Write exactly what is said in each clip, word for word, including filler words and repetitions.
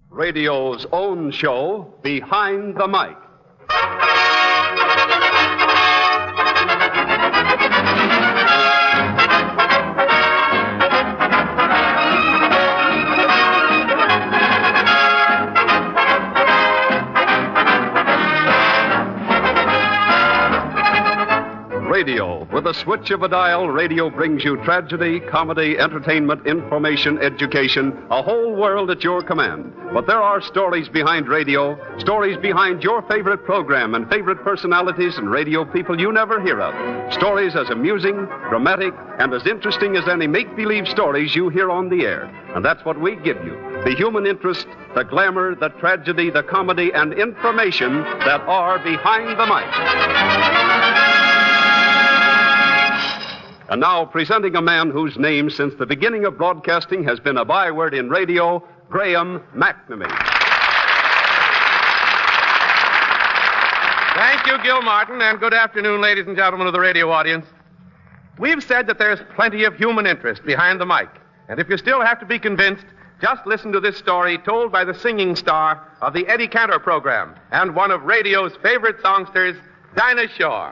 Radio's own show, Behind the Mic. Radio. With a switch of a dial, radio brings you tragedy, comedy, entertainment, information, education, a whole world at your command. But there are stories behind radio, stories behind your favorite program and favorite personalities and radio people you never hear of. Stories as amusing, dramatic, and as interesting as any make-believe stories you hear on the air. And that's what we give you. The human interest, the glamour, the tragedy, the comedy, and information that are behind the mic. And now, presenting a man whose name, since the beginning of broadcasting, has been a byword in radio, Graham McNamee. Thank you, Gil Martin, and good afternoon, ladies and gentlemen of the radio audience. We've said that there's plenty of human interest behind the mic. And if you still have to be convinced, just listen to this story told by the singing star of the Eddie Cantor program and one of radio's favorite songsters, Dinah Shore.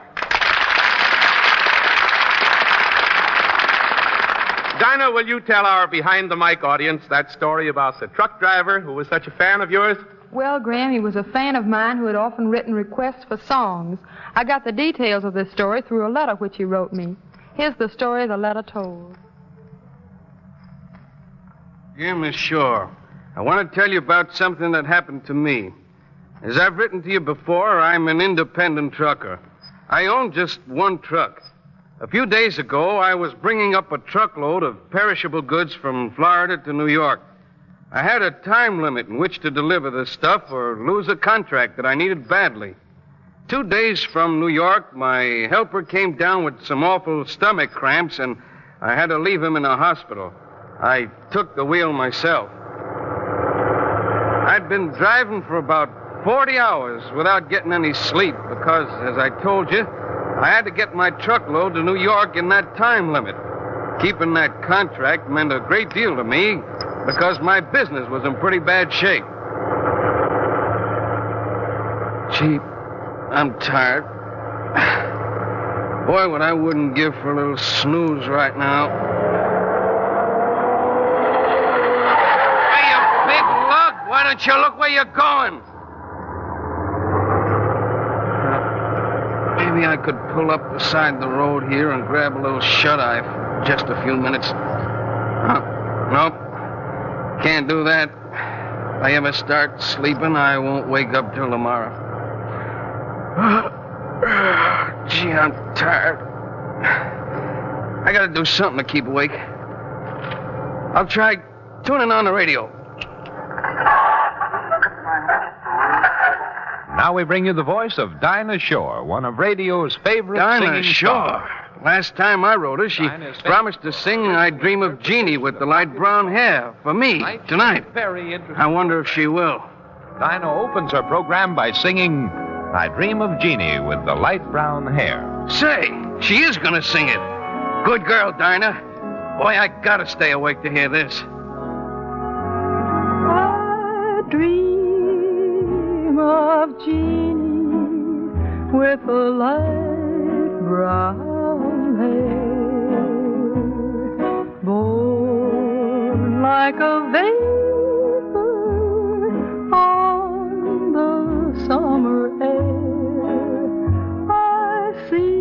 Dinah, will you tell our Behind the Mic audience that story about the truck driver who was such a fan of yours? Well, Graham, he was a fan of mine who had often written requests for songs. I got the details of this story through a letter which he wrote me. Here's the story the letter told. Dear Miss Shore, I want to tell you about something that happened to me. As I've written to you before, I'm an independent trucker. I own just one truck. A few days ago, I was bringing up a truckload of perishable goods from Florida to New York. I had a time limit in which to deliver the stuff or lose a contract that I needed badly. Two days from New York, my helper came down with some awful stomach cramps, and I had to leave him in a hospital. I took the wheel myself. I'd been driving for about forty hours without getting any sleep because, as I told you, I had to get my truckload to New York in that time limit. Keeping that contract meant a great deal to me because my business was in pretty bad shape. Gee, I'm tired. Boy, what I wouldn't give for a little snooze right now. Hey, you big lug, why don't you look where you're going? Maybe I could pull up beside the road here and grab a little shut-eye for just a few minutes. Uh, nope. Can't do that. If I ever start sleeping, I won't wake up till tomorrow. Gee, I'm tired. I gotta do something to keep awake. I'll try tuning on the radio. Now we bring you the voice of Dinah Shore, one of radio's favorite Dinah singing Shore. stars. Last time I wrote her, she promised to sing I Dream of Jeannie with the light brown hair for me tonight. Very interesting. I wonder if she will. Dinah opens her program by singing I Dream of Jeannie with the light brown hair. Say, she is going to sing it. Good girl, Dinah. Boy, I gotta stay awake to hear this. I dream of Jeannie with a light brown hair, born like a vapor on the summer air. I see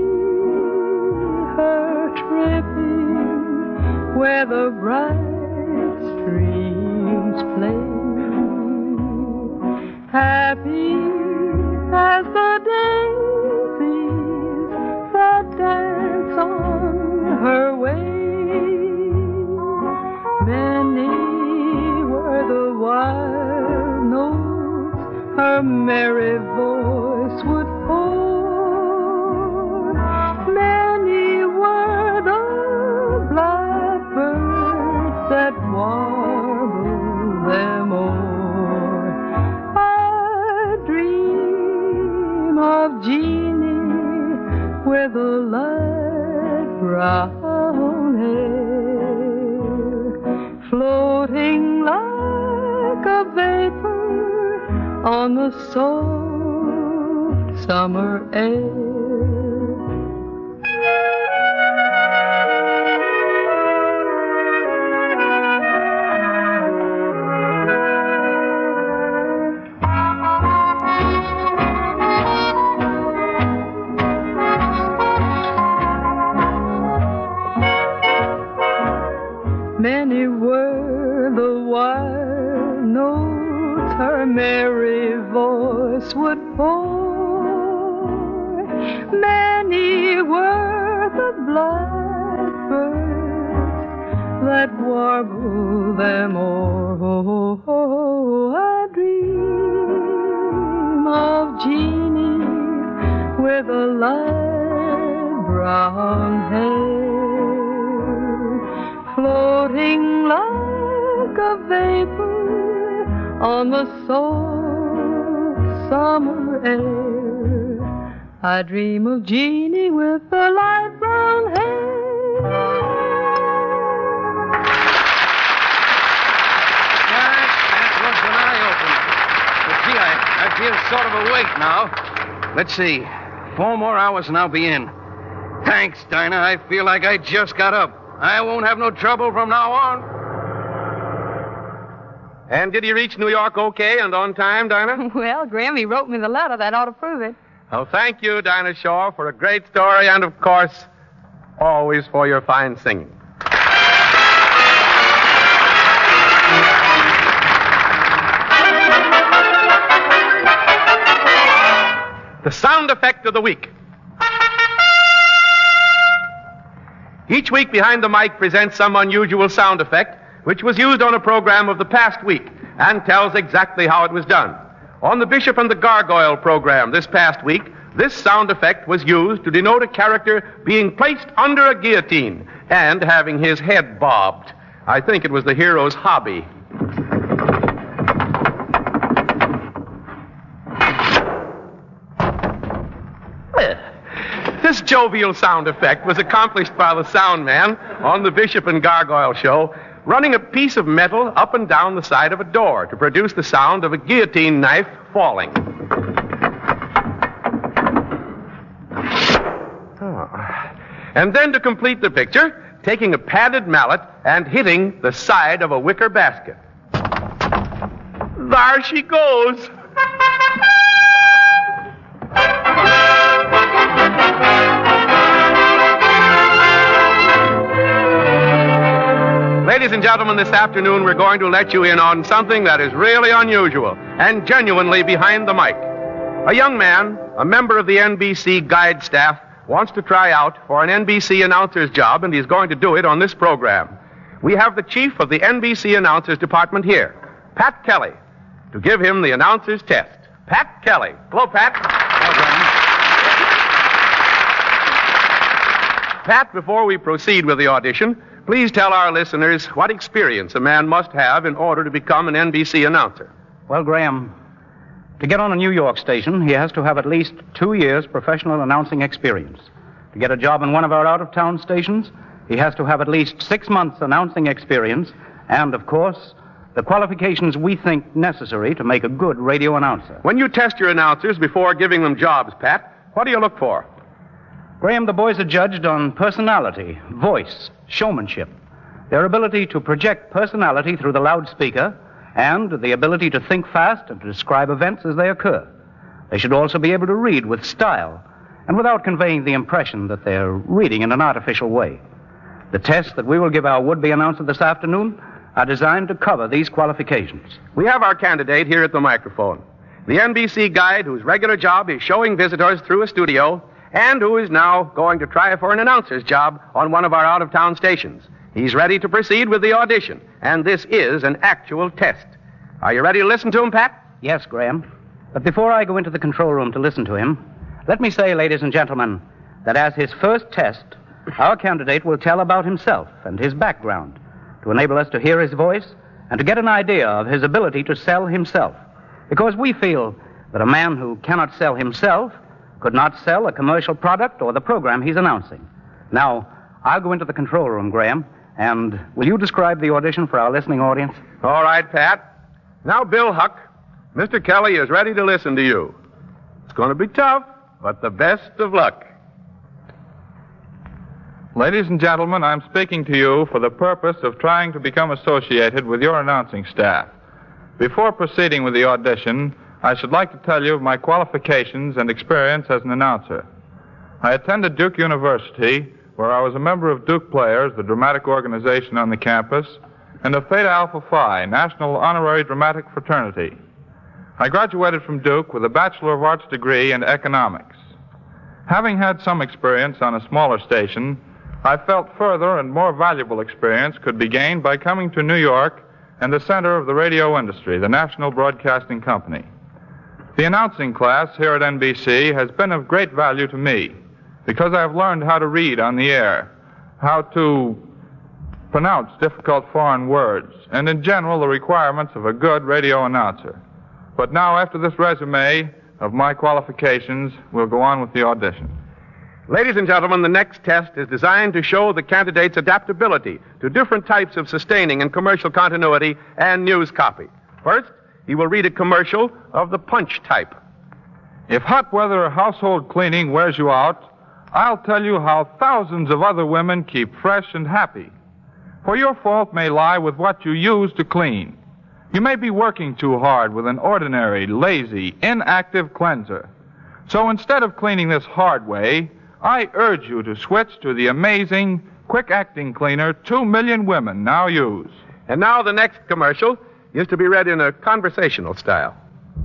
her tripping where the bright streams play, happy as the daisies that dance on her way. Many were the wild notes her merry voice would pour. Many were the blackbirds that warbled them o'er. I dream of Jeannie with a light brown hair, floating like a vapor on the soft summer air. Many were the wild notes her merry voice would pour. Many were the blackbirds that warbled them o'er. Oh, I dream of Jeannie with a light brown hair, floating like a vapor on the soft summer air. I dream of Jeannie with the light brown hair. That, that was an eye-opener. But gee, I, I feel sort of awake now. Let's see. Four more hours and I'll be in. Thanks, Dinah. I feel like I just got up. I won't have no trouble from now on. And did he reach New York okay and on time, Dinah? Well, Graham, he wrote me the letter. That ought to prove it. Well, thank you, Dinah Shaw, for a great story and, of course, always for your fine singing. The sound effect of the week. Each week, Behind the Mic presents some unusual sound effect which was used on a program of the past week and tells exactly how it was done. On the Bishop and the Gargoyle program this past week, this sound effect was used to denote a character being placed under a guillotine and having his head bobbed. I think it was the hero's hobby. This jovial sound effect was accomplished by the sound man on the Bishop and Gargoyle show, running a piece of metal up and down the side of a door to produce the sound of a guillotine knife falling. Oh. And then to complete the picture, taking a padded mallet and hitting the side of a wicker basket. There she goes. Ladies and gentlemen, this afternoon we're going to let you in on something that is really unusual and genuinely behind the mic. A young man, a member of the N B C guide staff, wants to try out for an N B C announcer's job, and he's going to do it on this program. We have the chief of the N B C announcers department here, Pat Kelly, to give him the announcer's test. Pat Kelly. Hello, Pat. Pat, before we proceed with the audition, please tell our listeners what experience a man must have in order to become an N B C announcer. Well, Graham, to get on a New York station, he has to have at least two years professional announcing experience. To get a job in one of our out-of-town stations, he has to have at least six months announcing experience and, of course, the qualifications we think necessary to make a good radio announcer. When you test your announcers before giving them jobs, Pat, what do you look for? Graham, the boys are judged on personality, voice, showmanship, their ability to project personality through the loudspeaker, and the ability to think fast and to describe events as they occur. They should also be able to read with style and without conveying the impression that they're reading in an artificial way. The tests that we will give our would-be announcer this afternoon are designed to cover these qualifications. We have our candidate here at the microphone, the N B C guide whose regular job is showing visitors through a studio and who is now going to try for an announcer's job on one of our out-of-town stations. He's ready to proceed with the audition, and this is an actual test. Are you ready to listen to him, Pat? Yes, Graham. But before I go into the control room to listen to him, let me say, ladies and gentlemen, that as his first test, our candidate will tell about himself and his background to enable us to hear his voice and to get an idea of his ability to sell himself. Because we feel that a man who cannot sell himself could not sell a commercial product or the program he's announcing. Now, I'll go into the control room, Graham, and will you describe the audition for our listening audience? All right, Pat. Now, Bill Huck, Mister Kelly is ready to listen to you. It's going to be tough, but the best of luck. Ladies and gentlemen, I'm speaking to you for the purpose of trying to become associated with your announcing staff. Before proceeding with the audition, I should like to tell you of my qualifications and experience as an announcer. I attended Duke University, where I was a member of Duke Players, the dramatic organization on the campus, and of Theta Alpha Phi, National Honorary Dramatic Fraternity. I graduated from Duke with a Bachelor of Arts degree in economics. Having had some experience on a smaller station, I felt further and more valuable experience could be gained by coming to New York and the center of the radio industry, the National Broadcasting Company. The announcing class here at N B C has been of great value to me because I have learned how to read on the air, how to pronounce difficult foreign words, and in general the requirements of a good radio announcer. But now, after this resume of my qualifications, we'll go on with the audition. Ladies and gentlemen, the next test is designed to show the candidate's adaptability to different types of sustaining and commercial continuity and news copy. First, he will read a commercial of the punch type. If hot weather household cleaning wears you out, I'll tell you how thousands of other women keep fresh and happy. For your fault may lie with what you use to clean. You may be working too hard with an ordinary, lazy, inactive cleanser. So instead of cleaning this hard way, I urge you to switch to the amazing, quick-acting cleaner two million women now use. And now the next commercial is to be read in a conversational style.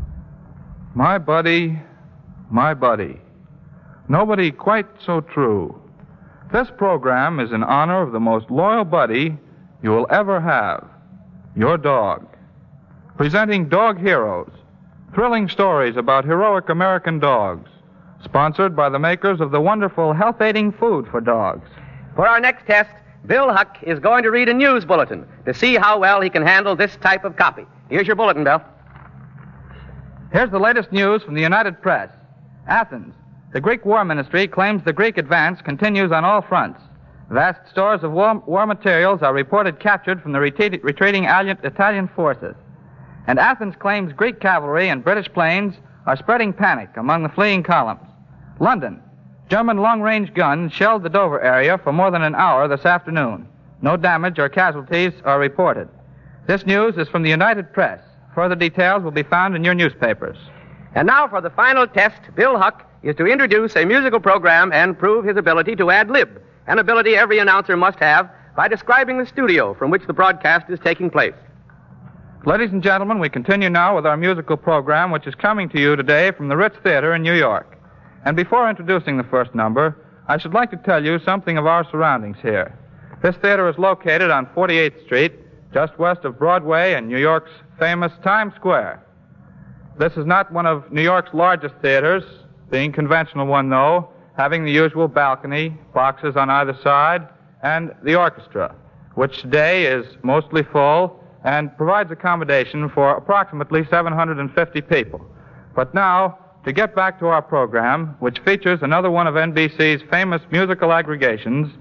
My buddy, my buddy. Nobody quite so true. This program is in honor of the most loyal buddy you will ever have, your dog. Presenting Dog Heroes, thrilling stories about heroic American dogs. Sponsored by the makers of the wonderful health-aiding food for dogs. For our next test, Bill Huck is going to read a news bulletin to see how well he can handle this type of copy. Here's your bulletin, Bill. Here's the latest news from the United Press. Athens. The Greek war ministry claims the Greek advance continues on all fronts. Vast stores of war, war materials are reported captured from the retreat, retreating Italian forces. And Athens claims Greek cavalry and British planes are spreading panic among the fleeing columns. London. German long-range guns shelled the Dover area for more than an hour this afternoon. No damage or casualties are reported. This news is from the United Press. Further details will be found in your newspapers. And now for the final test, Bill Huck is to introduce a musical program and prove his ability to ad-lib, an ability every announcer must have by describing the studio from which the broadcast is taking place. Ladies and gentlemen, we continue now with our musical program, which is coming to you today from the Ritz Theater in New York. And before introducing the first number, I should like to tell you something of our surroundings here. This theater is located on forty-eighth Street, just west of Broadway and New York's famous Times Square. This is not one of New York's largest theaters, being a conventional one, though, having the usual balcony, boxes on either side, and the orchestra, which today is mostly full and provides accommodation for approximately seven hundred fifty people. But now, to get back to our program, which features another one of N B C's famous musical aggregations,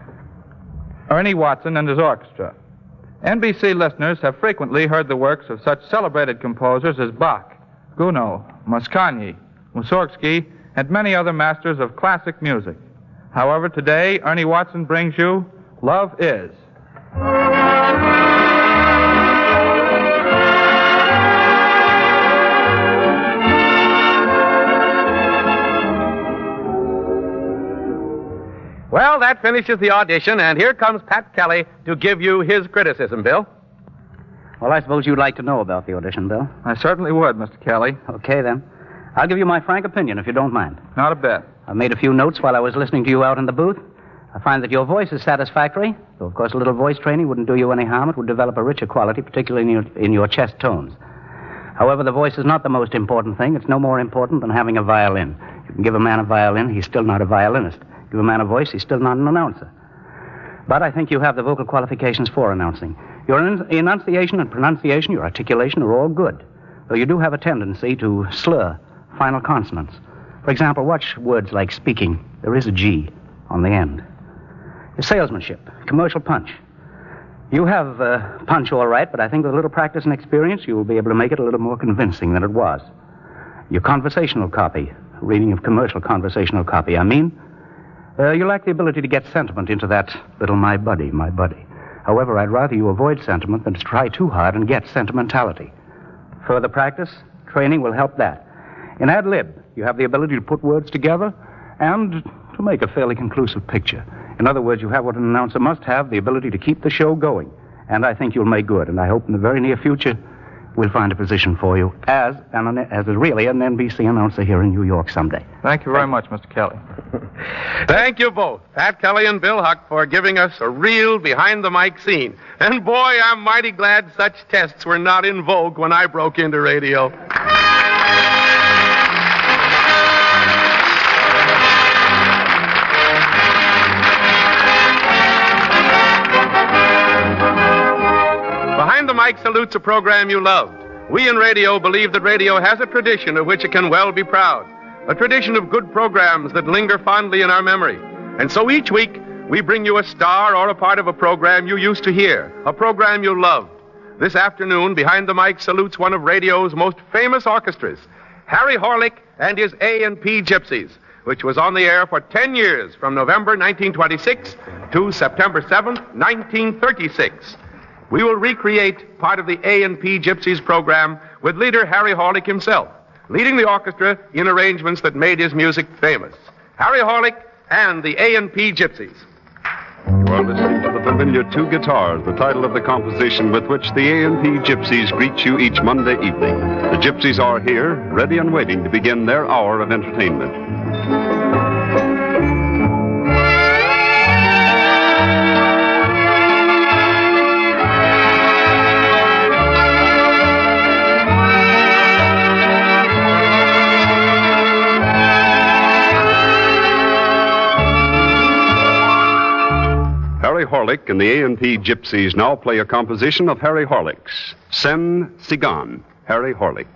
Ernie Watson and his orchestra. N B C listeners have frequently heard the works of such celebrated composers as Bach, Gounod, Mascagni, Mussorgsky, and many other masters of classic music. However, today, Ernie Watson brings you Love Is. Well, that finishes the audition, and here comes Pat Kelly to give you his criticism, Bill. Well, I suppose you'd like to know about the audition, Bill. I certainly would, Mister Kelly. Okay, then. I'll give you my frank opinion, if you don't mind. Not a bit. I made a few notes while I was listening to you out in the booth. I find that your voice is satisfactory, though, of course, a little voice training wouldn't do you any harm. It would develop a richer quality, particularly in your, in your chest tones. However, the voice is not the most important thing. It's no more important than having a violin. You can give a man a violin, he's still not a violinist. Give a man a voice, he's still not an announcer. But I think you have the vocal qualifications for announcing. Your en- enunciation and pronunciation, your articulation are all good, though you do have a tendency to slur final consonants. For example, watch words like speaking. There is a G on the end. Your salesmanship, commercial punch. You have uh, punch all right, but I think with a little practice and experience, you will be able to make it a little more convincing than it was. Your conversational copy, reading of commercial conversational copy, I mean, uh, you lack the ability to get sentiment into that little my buddy, my buddy. However, I'd rather you avoid sentiment than to try too hard and get sentimentality. Further practice, training will help that. In ad lib, you have the ability to put words together and to make a fairly conclusive picture. In other words, you have what an announcer must have, the ability to keep the show going. And I think you'll make good. And I hope in the very near future we'll find a position for you as an, as a really an N B C announcer here in New York someday. Thank you very much, Mister Kelly. Thank you both, Pat Kelly and Bill Huck, for giving us a real behind-the-mic scene. And boy, I'm mighty glad such tests were not in vogue when I broke into radio. Behind the Mic salutes a program you loved. We in radio believe that radio has a tradition of which it can well be proud. A tradition of good programs that linger fondly in our memory. And so each week, we bring you a star or a part of a program you used to hear, a program you loved. This afternoon, Behind the Mic salutes one of radio's most famous orchestras, Harry Horlick and his A and P Gypsies, which was on the air for ten years, from November nineteen twenty-six to September seventh, nineteen thirty-six. We will recreate part of the A and P Gypsies program with leader Harry Horlick himself, leading the orchestra in arrangements that made his music famous. Harry Horlick and the A and P Gypsies. You are listening to the familiar Two Guitars, the title of the composition with which the A and P Gypsies greet you each Monday evening. The Gypsies are here, ready and waiting to begin their hour of entertainment. Harry Horlick and the A and P Gypsies now play a composition of Harry Horlick's, Sen Sigan, Harry Horlick.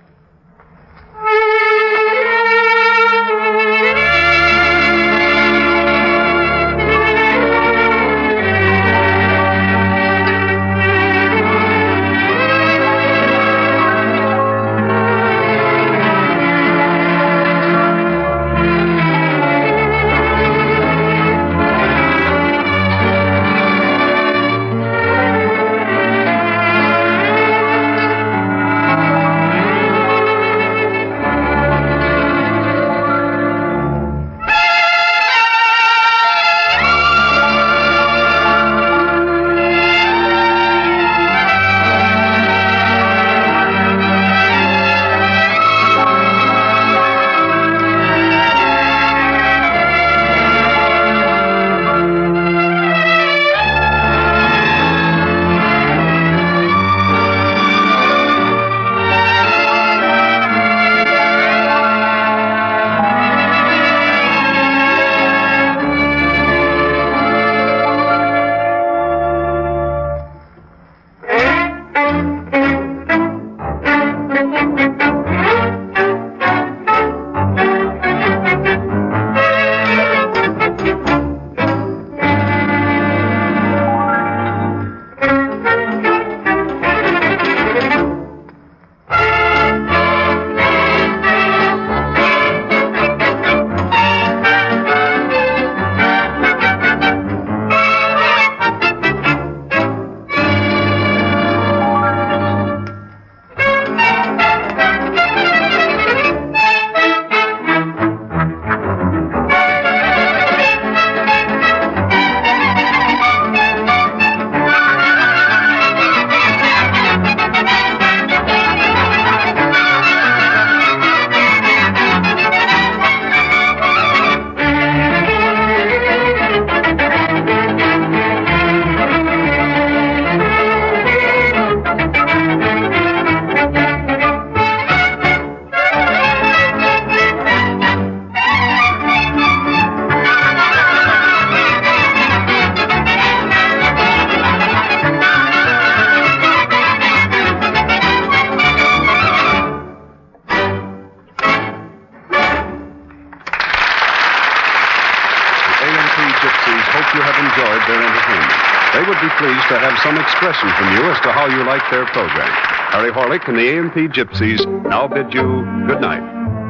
pleased to have some expression from you as to how you like their program. Harry Horlick and the A and P Gypsies now bid you good night.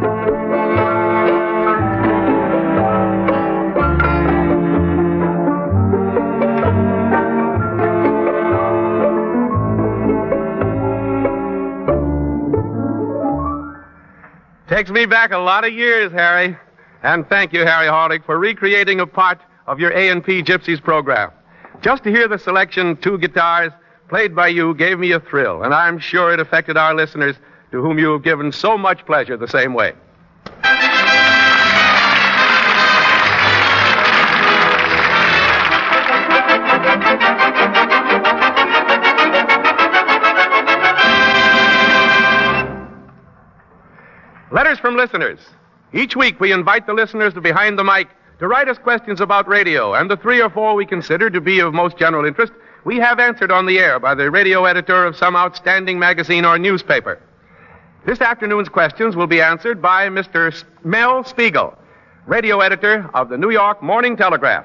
Takes me back a lot of years, Harry. And thank you, Harry Horlick, for recreating a part of your A and P Gypsies program. Just to hear the selection, two guitars, played by you gave me a thrill, and I'm sure it affected our listeners, to whom you have given so much pleasure the same way. Letters from listeners. Each week we invite the listeners to Behind the Mic to write us questions about radio, and the three or four we consider to be of most general interest we have answered on the air by the radio editor of some outstanding magazine or newspaper. This afternoon's questions will be answered by Mister Mel Spiegel, radio editor of the New York Morning Telegraph.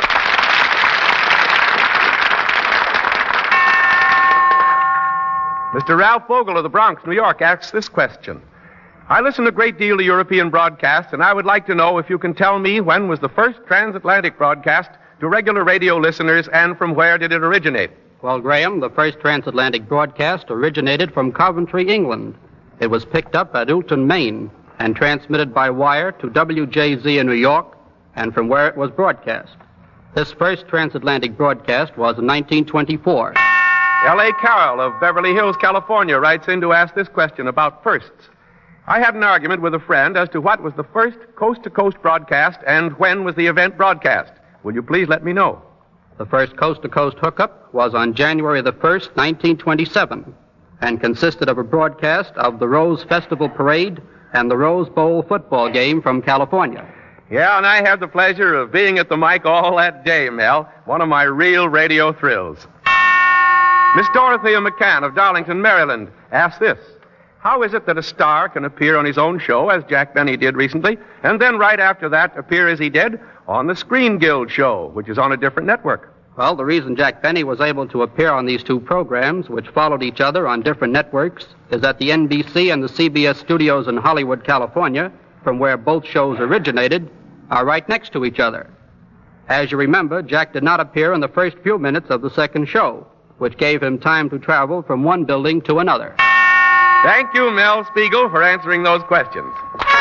Mister Ralph Vogel of the Bronx, New York, asks this question. I listen a great deal to European broadcasts, and I would like to know if you can tell me when was the first transatlantic broadcast to regular radio listeners, and from where did it originate? Well, Graham, the first transatlantic broadcast originated from Coventry, England. It was picked up at Ulton, Maine, and transmitted by wire to W J Z in New York, and from where it was broadcast. This first transatlantic broadcast was in nineteen twenty-four. L A Carroll of Beverly Hills, California, writes in to ask this question about firsts. I had an argument with a friend as to what was the first coast-to-coast broadcast and when was the event broadcast. Will you please let me know? The first coast-to-coast hookup was on January the first, nineteen twenty-seven, and consisted of a broadcast of the Rose Festival Parade and the Rose Bowl football game from California. Yeah, and I had the pleasure of being at the mic all that day, Mel. One of my real radio thrills. Miss Dorothea McCann of Darlington, Maryland, asks this. How is it that a star can appear on his own show, as Jack Benny did recently, and then right after that appear as he did on the Screen Guild show, which is on a different network? Well, the reason Jack Benny was able to appear on these two programs, which followed each other on different networks, is that the N B C and the C B S studios in Hollywood, California, from where both shows originated, are right next to each other. As you remember, Jack did not appear in the first few minutes of the second show, which gave him time to travel from one building to another. Thank you, Mel Spiegel, for answering those questions.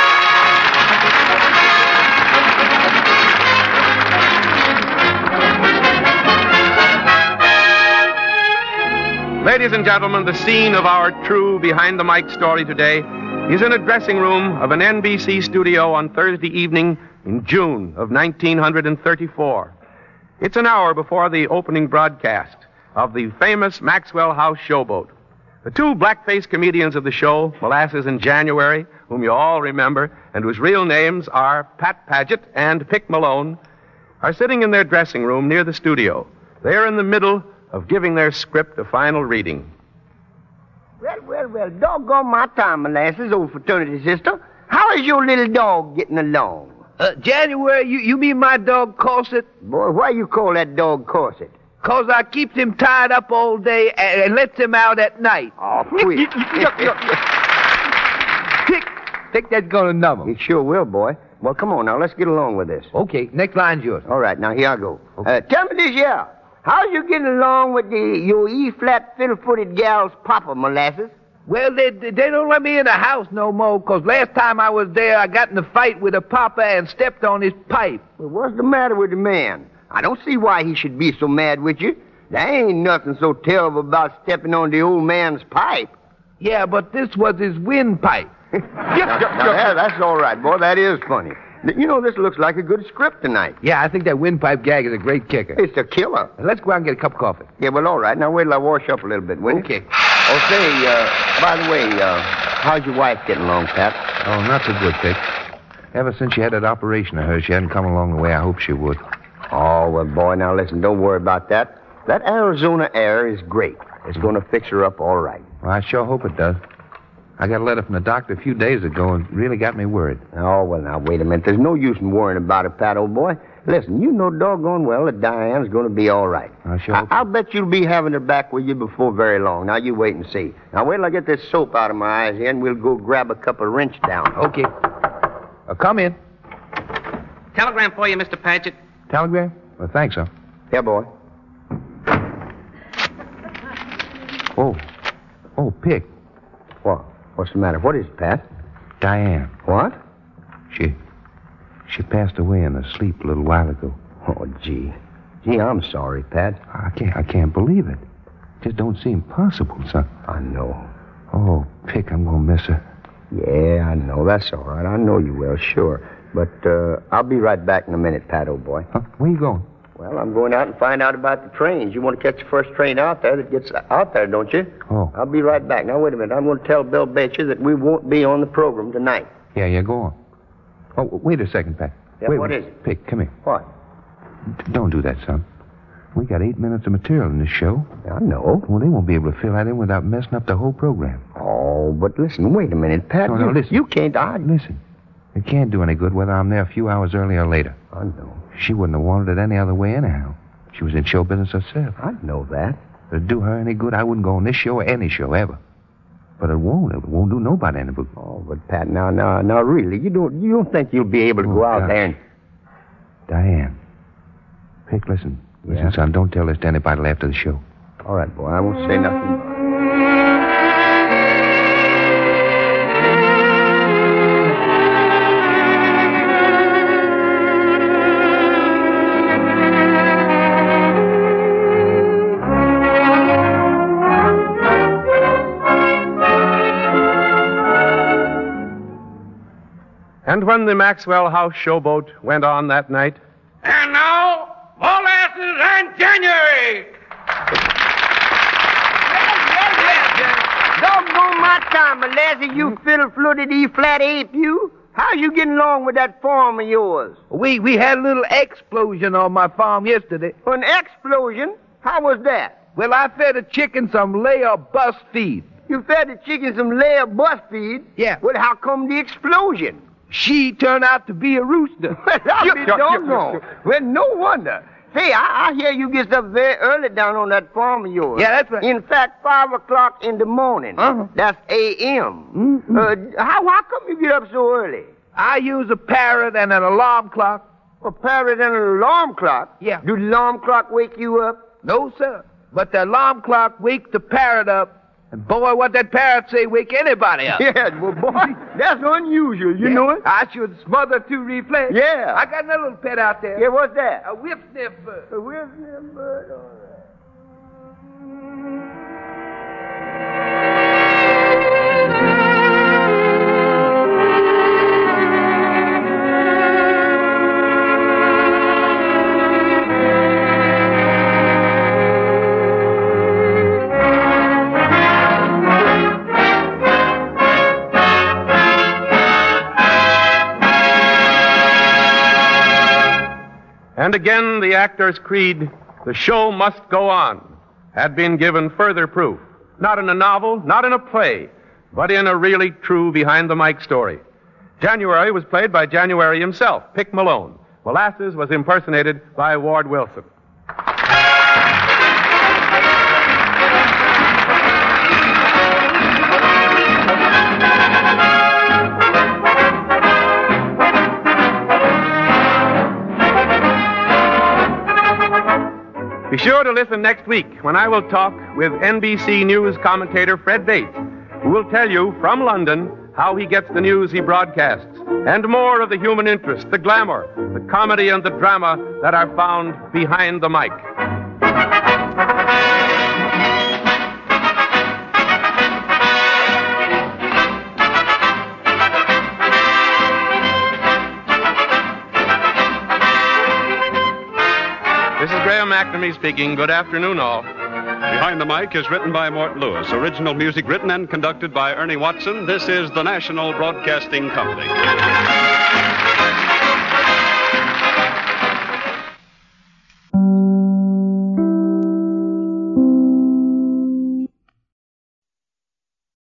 Ladies and gentlemen, the scene of our true Behind the Mic story today is in a dressing room of an N B C studio on Thursday evening in June of nineteen thirty-four. It's an hour before the opening broadcast of the famous Maxwell House Showboat. The two black-faced comedians of the show, Molasses and January, whom you all remember, and whose real names are Pat Paget and Pick Malone, are sitting in their dressing room near the studio. They are in the middle of giving their script a final reading. Well, well, well, doggone my time, Molasses, old fraternity sister. How is your little dog getting along? Uh, January, you, you mean my dog Corset? Boy, why you call that dog Corset? 'Cause I keeps him tied up all day and, and lets him out at night. Oh, quit. Tick, think that's gonna numb him. It sure will, boy. Well, come on now, let's get along with this. Okay, next line's yours. All right, now here I go. Okay. Uh, tell me this, yeah. How's you getting along with the your E-flat fiddle-footed gal's papa, Molasses? Well, they, they don't let me in the house no more, 'cause last time I was there, I got in a fight with a papa and stepped on his pipe. Well, what's the matter with the man? I don't see why he should be so mad with you. There ain't nothing so terrible about stepping on the old man's pipe. Yeah, but this was his windpipe. now, now, that, that's all right, boy. That is funny. You know, this looks like a good script tonight. Yeah, I think that windpipe gag is a great kicker. It's a killer. Let's go out and get a cup of coffee. Yeah, well, all right. Now, wait till I wash up a little bit, will you? Okay. Oh, say, uh, by the way, uh, how's your wife getting along, Pat? Oh, not so good, Dick. Ever since she had that operation of hers, she hadn't come along the way I hoped she would. Oh, well, boy, now listen, don't worry about that. That Arizona air is great. It's going to fix her up all right. Well, I sure hope it does. I got a letter from the doctor a few days ago and really got me worried. Oh, well, now, wait a minute. There's no use in worrying about it, Pat, old boy. Listen, you know doggone well that Diane's going to be all right. I sure I- hope I'll bet you'll be having her back with you before very long. Now, you wait and see. Now, wait till I get this soap out of my eyes here, and we'll go grab a cup of wrench down. Okay. Uh, come in. Telegram for you, Mister Paget. Telegram? Well, thanks, son. Yeah, boy. Oh. Oh, Pick. What? What's the matter? What is it, Pat? Diane. What? She... She passed away in her sleep a little while ago. Oh, gee. Gee, I'm sorry, Pat. I can't, I can't believe it. Just don't seem possible, son. I know. Oh, Pick, I'm going to miss her. Yeah, I know. That's all right. I know you will, sure. But uh, I'll be right back in a minute, Pat, old boy. Huh? Where you going? Well, I'm going out and find out about the trains. You want to catch the first train out there that gets out there, don't you? Oh. I'll be right back. Now, wait a minute. I'm going to tell Bill Becher that we won't be on the program tonight. Yeah, yeah, go on. Oh, wait a second, Pat. Yeah, wait, what wait. is it? Pick, come here. What? D- don't do that, son. We got eight minutes of material in this show. I know. Well, they won't be able to fill that in without messing up the whole program. Oh, but listen, wait a minute, Pat. No, you, no, listen. You can't... I... Listen. It can't do any good whether I'm there a few hours early or later. I know. She wouldn't have wanted it any other way anyhow. She was in show business herself. I know that. If it'd do her any good, I wouldn't go on this show or any show ever. But it won't. It won't do nobody any good. Oh, but Pat, now, now, now, really, you don't, you don't think you'll be able to Oh, go out gosh. there and... Diane. Pick, listen. Listen, Yeah? son, don't tell this to anybody till after the show. All right, boy, I won't say nothing. And when the Maxwell House showboat went on that night, And now, molasses and January. Doggone my time, Lassie, you fiddle-footed E-flat ape, you. How you getting along with that farm of yours? We we had a little explosion on my farm yesterday. An explosion? How was that? Well, I fed a chicken some layer bus feed. You fed the chicken some layer bus feed? Yeah. Well, how come the explosion? She turned out to be a rooster. Well, I'll be doggone. Well, no wonder. Say, I, I hear you get up very early down on that farm of yours. Yeah, that's right. In fact, five o'clock in the morning. Uh-huh. That's A M. Mm-hmm. Uh, how, how come you get up so early? I use a parrot and an alarm clock. A parrot and an alarm clock? Yeah. Do the alarm clock wake you up? No, sir. But the alarm clock wakes the parrot up. And boy, what that parrot say wake anybody up. Yeah, well, boy, that's unusual. You Yeah. know it? I should smother two reflex. Yeah. I got another little pet out there. Yeah, what's that? A whip sniff bird. A whip-snip bird, all right. and again the actor's creed, the show must go on, had been given further proof. Not in a novel, not in a play, but in a really true behind-the-mic story. January was played by January himself, Pick Malone. Molasses was impersonated by Ward Wilson. Be sure to listen next week when I will talk with N B C News commentator Fred Bates, who will tell you from London how he gets the news he broadcasts, and more of the human interest, the glamour, the comedy, and the drama that are found behind the mic. This is Graham McNamee speaking. Good afternoon, all. Behind the Mic is written by Mort Lewis. Original music written and conducted by Ernie Watson. This is the National Broadcasting Company.